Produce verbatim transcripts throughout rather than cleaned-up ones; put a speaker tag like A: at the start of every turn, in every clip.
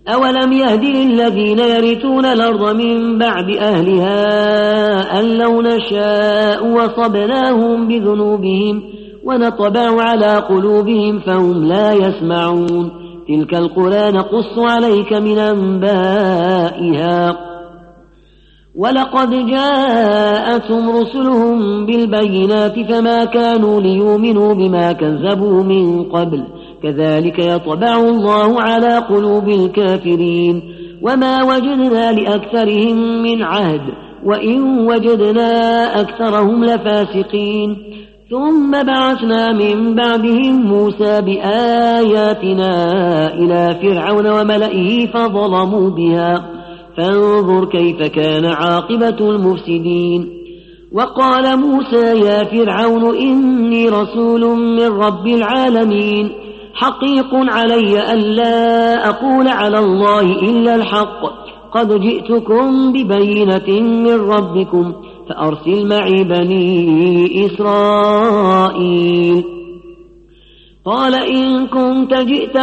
A: أولم يهد للذين يرثون الأرض من بعد أهلها أن لو نشاء وصبناهم بذنوبهم ونطبع على قلوبهم فهم لا يسمعون تلك القرى نقص عليك من أنبائها ولقد جاءتهم رسلهم بالبينات فما كانوا ليؤمنوا بما كذبوا من قبل كذلك يطبع الله على قلوب الكافرين وما وجدنا لأكثرهم من عهد وإن وجدنا أكثرهم لفاسقين ثم بعثنا من بعدهم موسى بآياتنا إلى فرعون وملئه فظلموا بها فانظر كيف كان عاقبة المفسدين وقال موسى يا فرعون إني رسول من رب العالمين حقيق علي ألا أقول على الله إلا الحق قد جئتكم ببينة من ربكم فأرسل معي بني إسرائيل قال إن كنت جئت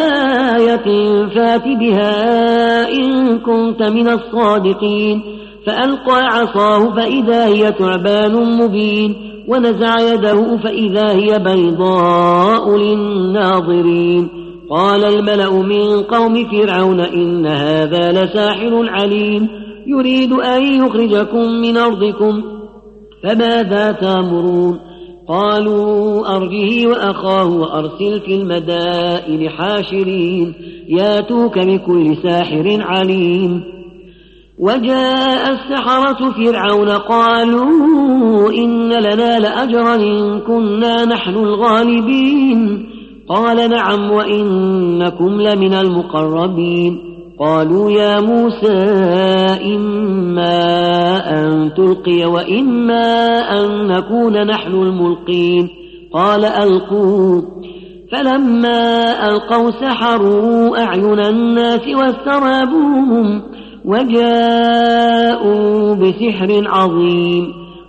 A: بآية فات بها إن كنت من الصادقين فألقى عصاه فإذا هي ثعبان مبين ونزع يده فإذا هي بيضاء للناظرين قال الملأ من قوم فرعون إن هذا لساحر عليم يريد أن يخرجكم من أرضكم فماذا تأمرون قالوا أرجه وأخاه وأرسل في المدائن حاشرين ياتوك بكل ساحر عليم وجاء السحرة فرعون قالوا إن لنا لأجرا إن كنا نحن الغالبين قال نعم وإنكم لمن المقربين قالوا يا موسى إما أن تلقي وإما أن نكون نحن الملقين قال ألقوا فلما ألقوا سحروا أعين الناس واسترهبوهم وجاءوا بسحر عظيم